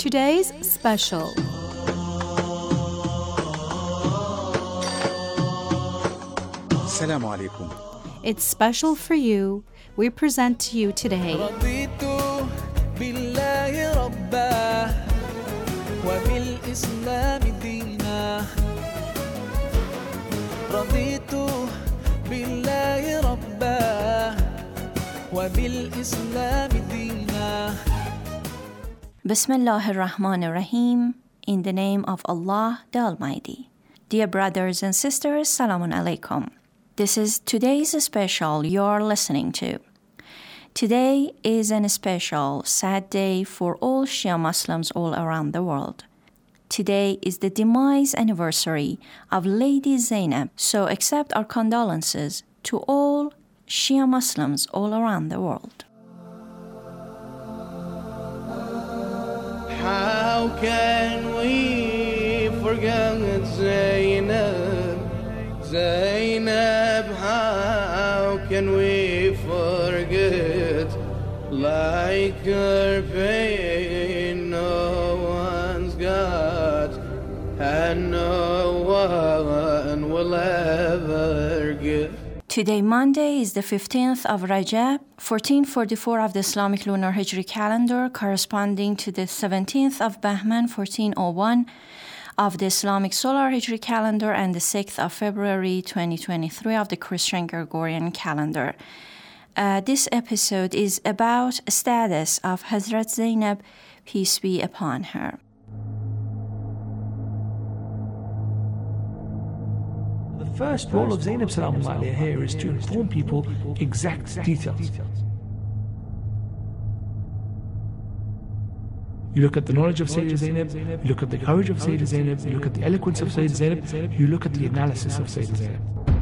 Today's special. Assalamu alaikum. It's special for you. We present to you today رضيت بالله ربا وبالإسلام دينا رضيت بالله ربا وبالإسلام دينا Bismillah ar-Rahman ar-Rahim. In the name of Allah, the Almighty. Dear brothers and sisters, Salamun Alaikum. This is today's special you're listening to. Today is an special sad day for all Shia Muslims all around the world. Today is the demise anniversary of Lady Zainab, so accept our condolences to all Shia Muslims all around the world. How can we forget Zainab? Zainab, how can we forget? Like her pain no one's got, and no one will ever give. Today, Monday, is the 15th of Rajab, 1444 of the Islamic Lunar Hijri calendar, corresponding to the 17th of Bahman, 1401 of the Islamic Solar Hijri calendar, and the 6th of February, 2023 of the Christian Gregorian calendar. This episode is about the status of Hazrat Zainab, peace be upon her. The first role of Zainab Salaam alayha here is to inform people exact details. You look at the knowledge of Sayyidah Zainab, you look at the courage of Sayyidah Zainab, you look at the eloquence of Sayyidah Zainab, you look at the analysis of Sayyidah Zainab.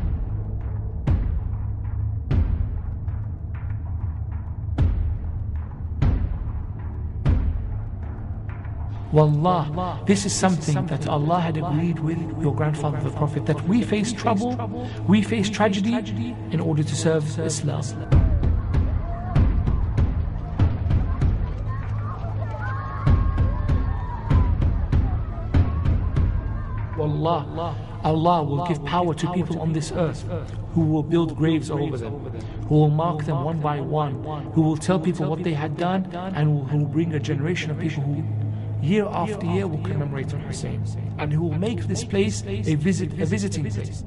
Wallah, this is something that Allah had agreed with your grandfather the Prophet, that we face trouble, we face tragedy in order to serve Islam. Wallah, Allah will give power to people on this earth who will build graves over them, who will mark them one by one, who will tell people what they had done, and who will bring a generation of people who year after year will commemorate Hussein, and who will make this place a visiting place.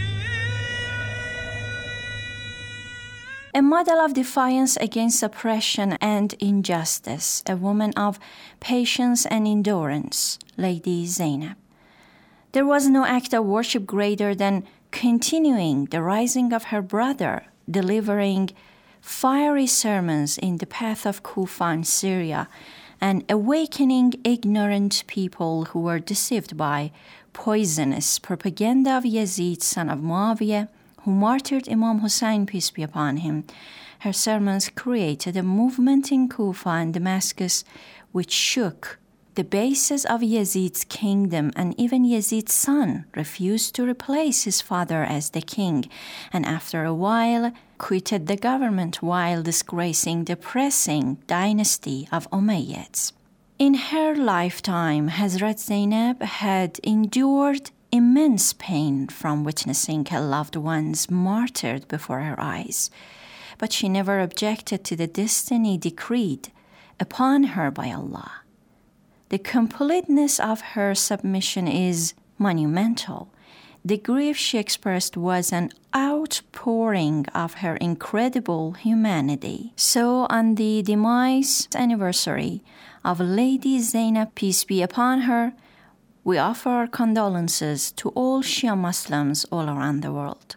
A model of defiance against oppression and injustice, a woman of patience and endurance, Lady Zainab. There was no act of worship greater than continuing the rising of her brother, delivering fiery sermons in the path of Kufa and Syria, and awakening ignorant people who were deceived by poisonous propaganda of Yazid, son of Muawiyah, who martyred Imam Hussein, peace be upon him. Her sermons created a movement in Kufa and Damascus which shook the basis of Yazid's kingdom, and even Yazid's son refused to replace his father as the king, and after a while quitted the government while disgracing the oppressing dynasty of Umayyads. In her lifetime, Hazrat Zainab had endured immense pain from witnessing her loved ones martyred before her eyes, but she never objected to the destiny decreed upon her by Allah. The completeness of her submission is monumental. The grief she expressed was an outpouring of her incredible humanity. So on the demise anniversary of Lady Zainab, peace be upon her, we offer our condolences to all Shia Muslims all around the world.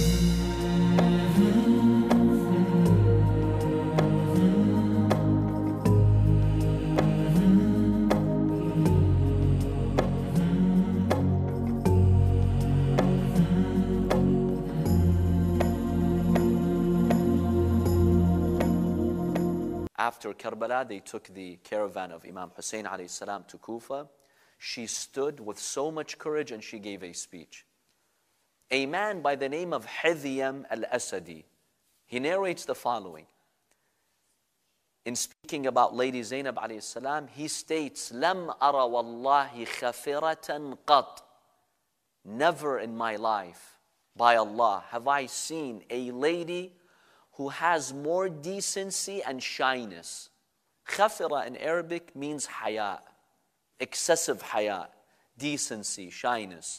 After Karbala, they took the caravan of Imam Hussein alayhi salam to Kufa. She stood with so much courage and she gave a speech. A man by the name of Hidhyam al-Asadi, he narrates the following. in speaking about Lady Zainab alayhi salam, he states, "Lam ara wallahi khafiratan qat." Never in my life, by Allah, have I seen a lady who has more decency and shyness. Khafira in Arabic means haya, excessive haya, decency, shyness.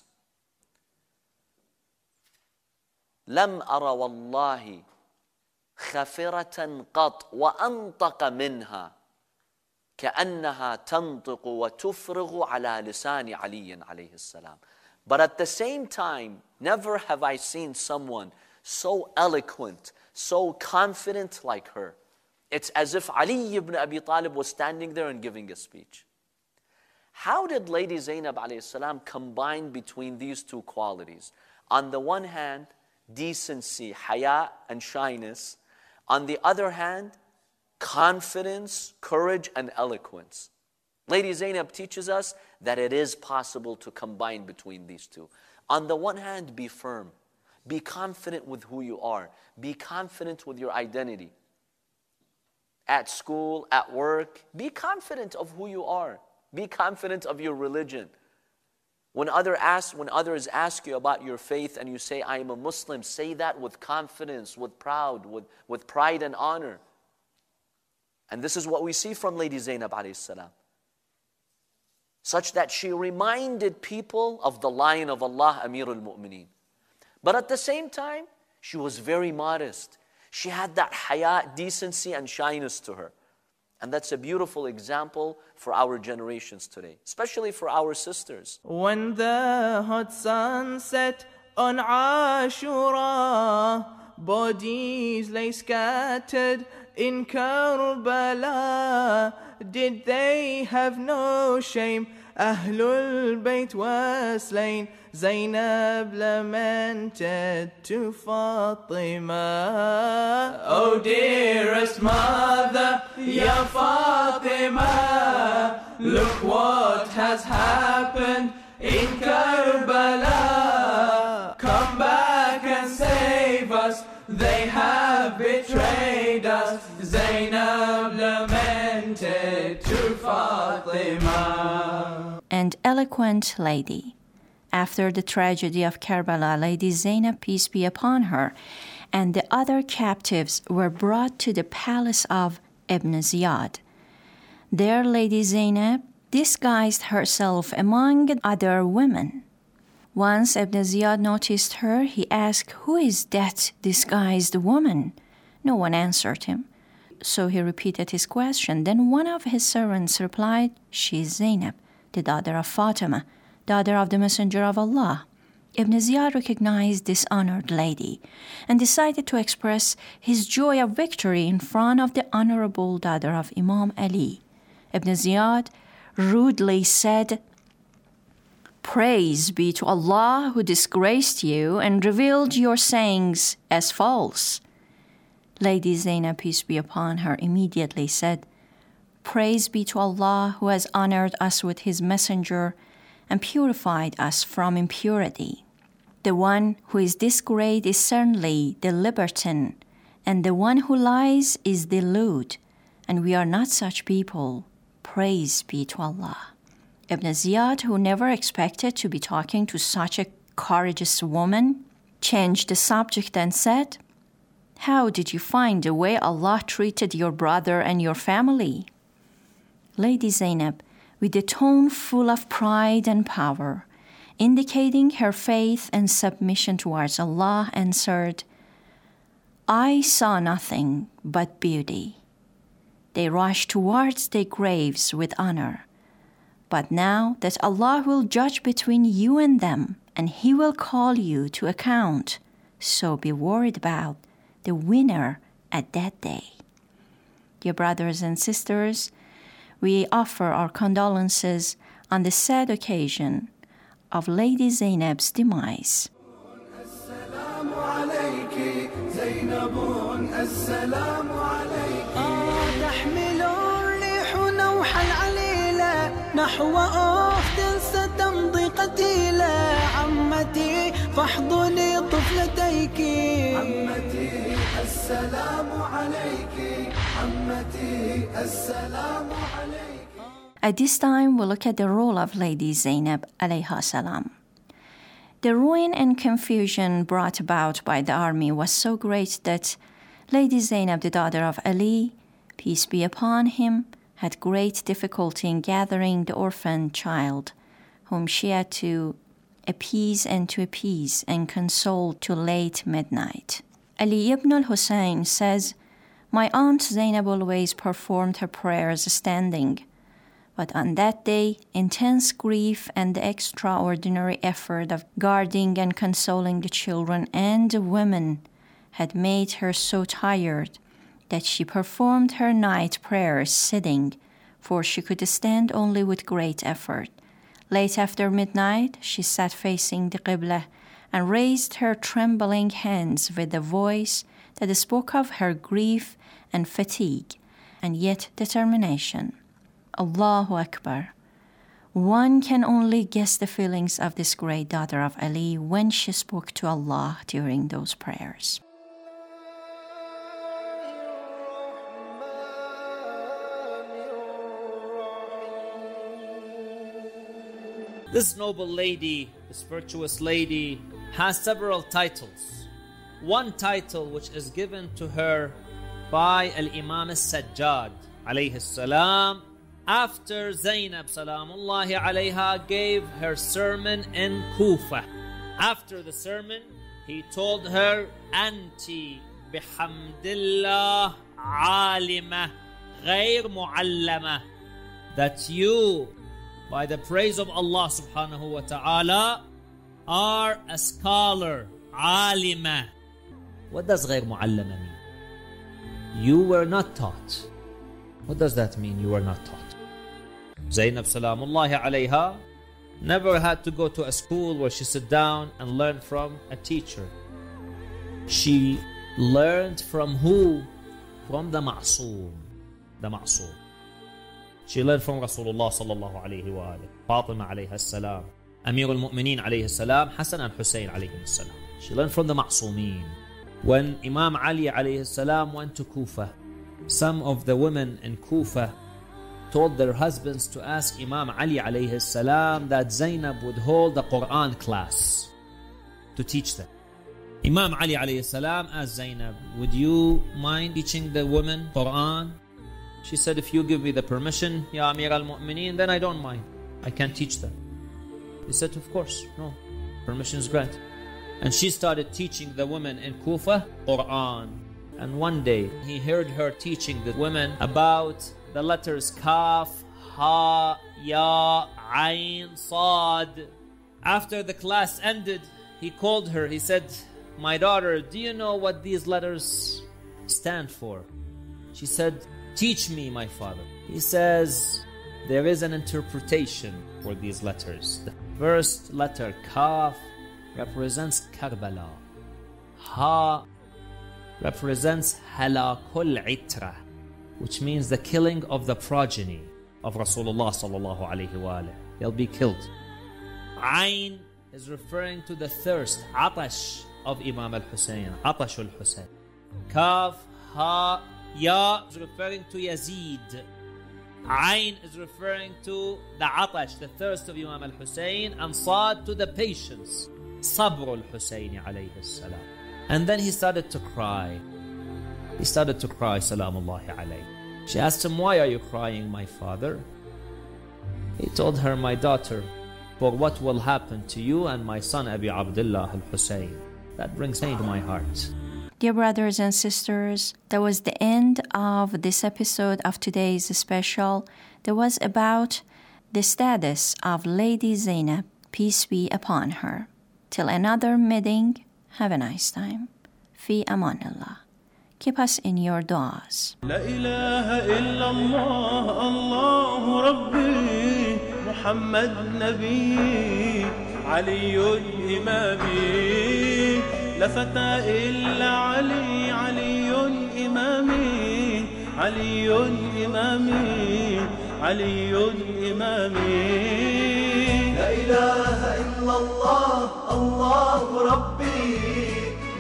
Lam ara wallahi خفرة قط وأنطق منها كأنها تنطق وتفرغ على لسان علي عليه السلام. But at the same time, never have I seen someone so eloquent, so confident like her. It's as if Ali ibn Abi Talib was standing there and giving a speech. How did Lady Zainab alayhi salam combine between these two qualities? On the one hand, decency, haya and shyness. On the other hand, confidence, courage, and eloquence. Lady Zainab teaches us that it is possible to combine between these two. On the one hand, be firm. Be confident with who you are. Be confident with your identity. At school, at work, be confident of who you are. Be confident of your religion. When others ask you about your faith and you say, I am a Muslim, say that with confidence, with pride and honor. And this is what we see from Lady Zainab alayhi salam. Such that she reminded people of the Lion of Allah, Amir al-Mu'mineen. But at the same time, she was very modest. She had that haya, decency and shyness to her. And that's a beautiful example for our generations today, especially for our sisters. When the hot sun set on Ashura, bodies lay scattered in Karbala. Did they have no shame? Ahlul Bayt were slain. Zainab lamented to Fatima. Oh dearest mother, Ya Fatima, look what has happened in Karbala. Come back and save us, they have betrayed us. Zainab lamented to Fatima. An eloquent lady. After the tragedy of Karbala, Lady Zainab, peace be upon her, and the other captives were brought to the palace of Ibn Ziyad. There Lady Zainab disguised herself among other women. Once Ibn Ziyad noticed her, he asked, "Who is that disguised woman?" No one answered him. So he repeated his question. Then one of his servants replied, "She is Zainab, the daughter of Fatima, daughter of the Messenger of Allah." Ibn Ziyad recognized this honored lady and decided to express his joy of victory in front of the honorable daughter of Imam Ali. Ibn Ziyad rudely said, "Praise be to Allah who disgraced you and revealed your sayings as false." Lady Zainab, peace be upon her, immediately said, "Praise be to Allah who has honored us with his messenger and purified us from impurity. The one who is this great is certainly the libertine, and the one who lies is the lewd, and we are not such people. Praise be to Allah." Ibn Ziyad, who never expected to be talking to such a courageous woman, changed the subject and said, "How did you find the way Allah treated your brother and your family?" Lady Zainab, with a tone full of pride and power, indicating her faith and submission towards Allah, answered, "I saw nothing but beauty. They rushed towards their graves with honor. But now that Allah will judge between you and them, and He will call you to account, so be worried about the winner at that day." Dear brothers and sisters, we offer our condolences on the sad occasion of Lady Zainab's demise. نحو أخت ستمضي قتيلة عمتي فاحضني طفلتيك. عمتي السلام عليك، عمتي السلام عليك. At this time, we'll look at the role of Lady Zainab alayha salam. The ruin and confusion brought about by the army was so great that Lady Zainab, the daughter of Ali, peace be upon him, had great difficulty in gathering the orphan child, whom she had to appease and console to late midnight. Ali ibn al-Hussein says, "My aunt Zainab always performed her prayers standing, but on that day, intense grief and the extraordinary effort of guarding and consoling the children and the women had made her so tired that she performed her night prayers sitting, for she could stand only with great effort. Late after midnight, she sat facing the Qibla and raised her trembling hands with a voice that spoke of her grief and fatigue, and yet determination. Allahu Akbar. One can only guess the feelings of this great daughter of Ali when she spoke to Allah during those prayers. This noble lady, this virtuous lady, has several titles. One title which is given to her by Al-Imam As-Sajjad alayhi salam after Zainab salamullahi alayha gave her sermon in Kufa. After the sermon, he told her, "Anti bihamdillah alima ghayr muallama," that you, by the praise of Allah subhanahu wa ta'ala, are a scholar, alima. What does غير معلمة mean? You were not taught. What does that mean, you were not taught? Zainab salamullahi alayha never had to go to a school where she sit down and learn from a teacher. She learned from who? From the Ma'soom. The Ma'soom. She learned from Rasulullah sallallahu alayhi wa alayhi, Fatima alayhi salam, Amir al-Mu'mineen alayhi salam, Hassan and Hussein alayhi salam. She learned from the Ma'soomeen. When Imam Ali alayhi salam went to Kufa, some of the women in Kufa told their husbands to ask Imam Ali alayhi salam that Zainab would hold a Quran class to teach them. Imam Ali alayhi salam asked Zainab, "Would you mind teaching the women Quran?" She said, "If you give me the permission, Ya Amir al-Mu'mineen, then I don't mind. I can teach them." He said, "Of course, no, permission is granted." And she started teaching the women in Kufa Quran. And one day, he heard her teaching the women about the letters Kaf, Ha, Ya, Ain, Sad. After the class ended, he called her. He said, "My daughter, do you know what these letters stand for?" She said, "Teach me, my father." He says, there is an interpretation for these letters. The first letter, Kaf, represents Karbala. Ha represents Halakul Itra, which means the killing of the progeny of Rasulullah sallallahu alayhi wa alayhi. They'll be killed. Ain is referring to the thirst, Atash of Imam al-Hussein, Atash al-Hussein. Kaf, Ha, Ya is referring to Yazid. Ain is referring to the Atash, the thirst of Imam al-Hussein, and Sad to the patience, Sabr al-Hussein alayhi salam. And then he started to cry. He started to cry, salamullahi alayhi. She asked him, "Why are you crying, my father?" He told her, "My daughter, for what will happen to you and my son Abi Abdullah al-Hussein. That brings pain to my heart." Dear brothers and sisters, that was the end of this episode of today's special. That was about the status of Lady Zainab, peace be upon her. Till another meeting, have a nice time. Fi amanillah. Keep us in your du'as. لا إله إلا الله الله ربي محمد نبي علي إمامي لا فتى إلا علي علي إمامي علي إمامي علي إمامي لا إله إلا الله الله ربي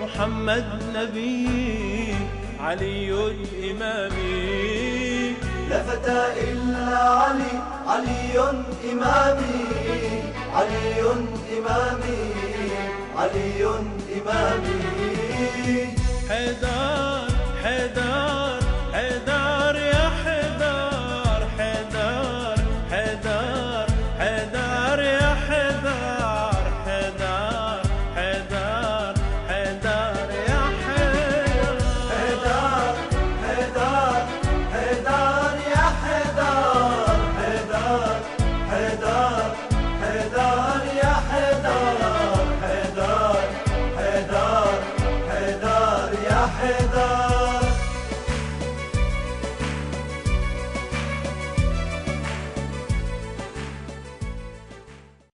محمد نبي علي إمامي لا فتى إلا علي علي إمامي علي إمامي علي إمامي حيدر حيدر